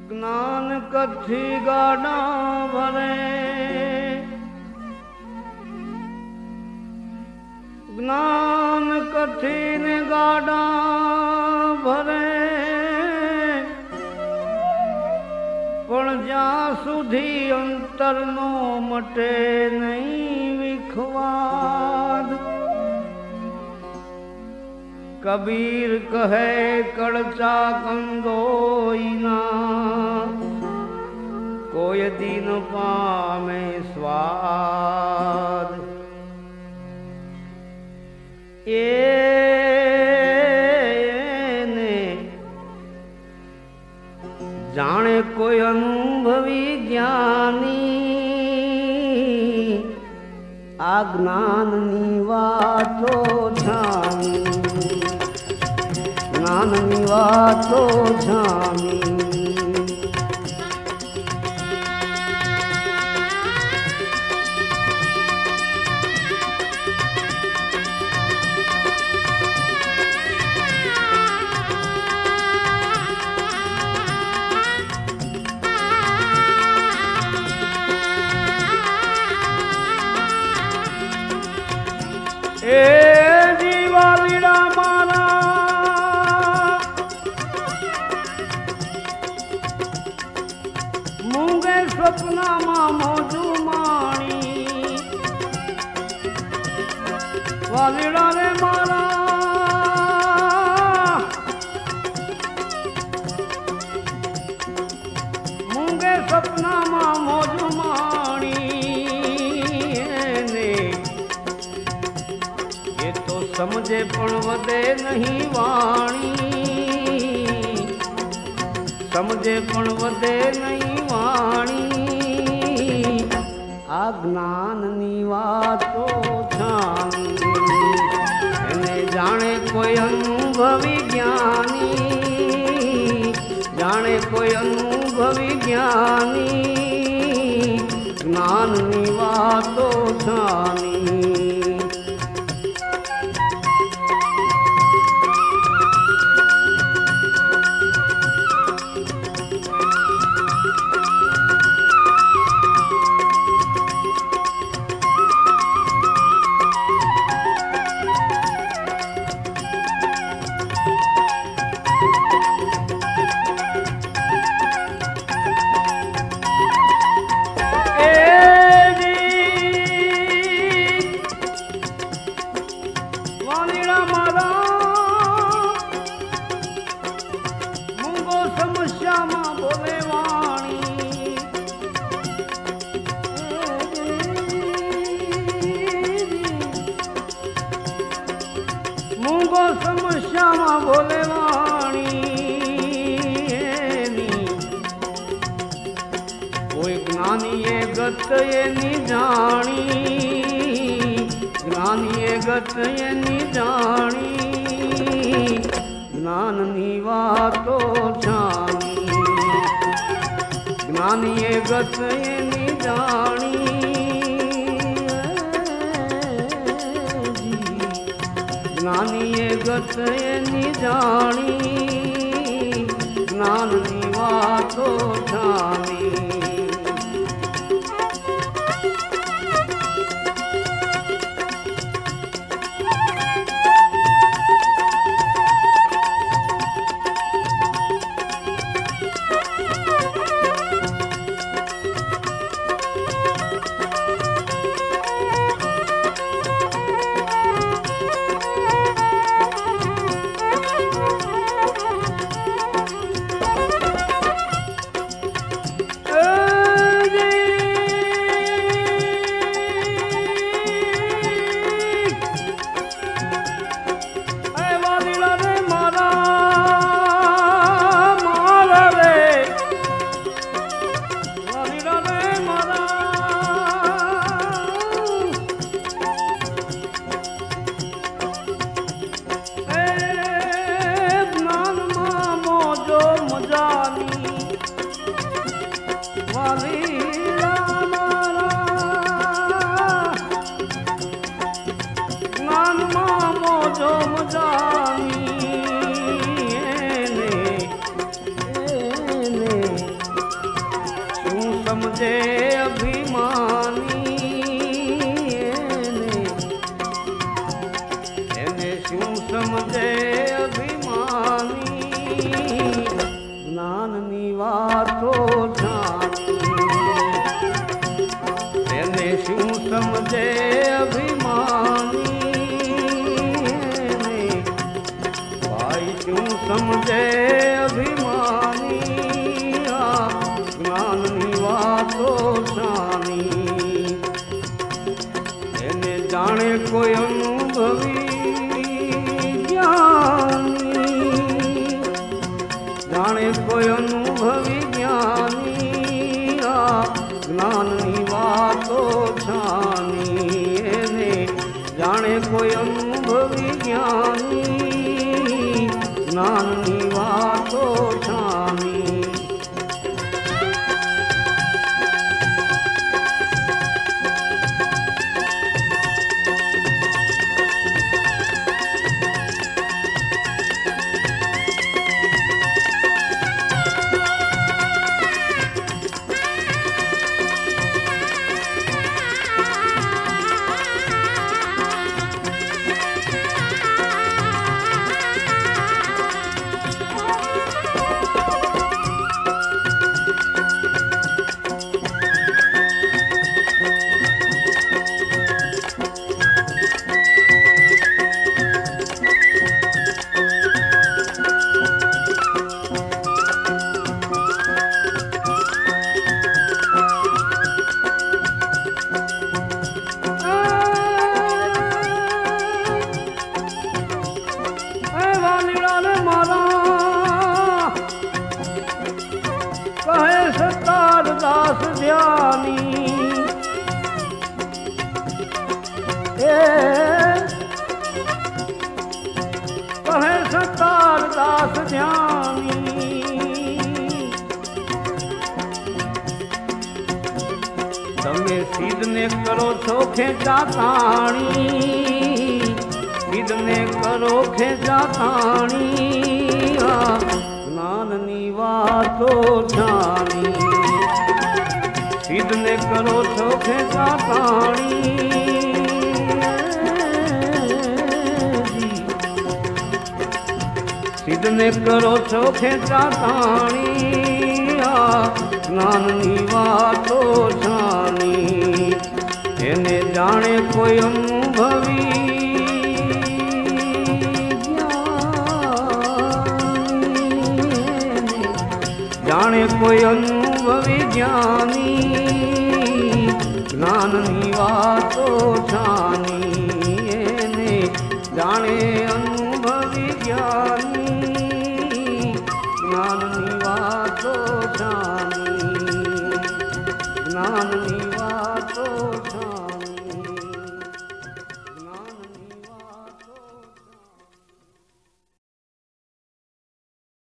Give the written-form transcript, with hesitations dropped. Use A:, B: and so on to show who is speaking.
A: જ્ઞાન કથી ગાડા ભરે, જ્ઞાન કથી ને ગાડા ભરે, પણ જ્યાં સુધી અંતરનો મટે નહીં વિખવાદ. કબીર કહે કળચા કંદોઈના, કોઈ દિન પામે સ્વાદ. એને જાણે કોઈ અનુભવી જ્ઞાની, આ જ્ઞાનની વાતો જાણી, જ્ઞાનની વાતો જાણી. એ જીવાલીડા મારા મૂંગે સપનામાં મોજું માણી, વાલીડા રે મારા મૂંગે સપનામાં મોજું માણી. સમજે પણ વધે નહીં વાણી, સમજે પણ વધે નહીં વાણી. આ જ્ઞાનની વાતો જાણી, એને જાણે કોઈ અનુભવી જ્ઞાની, જાણે કોઈ અનુભવી જ્ઞાની, જ્ઞાનની વાતો જાણી. સમસ્યામાં બોલે વાણી, કોઈ જ્ઞાનીએ ગત એની જાણી, જ્ઞાનીએ ગત એની જાણી. જ્ઞાનની વાતો જાણી, જ્ઞાનીએ ગત એની જાણી. જ્ઞાનીએ ગત એની જાણી, જ્ઞાનની વાતો જાણી. મન સમજે અભિમાની આ જ્ઞાનની વાતો જાની એને જાણે કોઈ અનુભવી જ્ઞાની જાણે કોઈ અનુભવી જ્ઞાની આ જ્ઞાનની વાતો જાની એને જાણે કોઈ અનુભવી જ્ઞાની જ્ઞાનની વાતો જાની દાસ ધ્યાની એ કહે સતાર દાસ ધ્યાની તમે સિદ્ધને કરો છો ખેંચાતાણી સિદ્ધને કરો ખેંચાતાણી જ્ઞાનની વાતો જાણી સિદ્ધને કરો છો ખેંચાતાણી સિદ્ધને કરો છો ખેંચાતાણી જ્ઞાનની વાતો જાણી એને જાણે કોઈ અનુભવી જાણે કોઈ અનુભવી જ્ઞાની જ્ઞાનની વાતો જાણી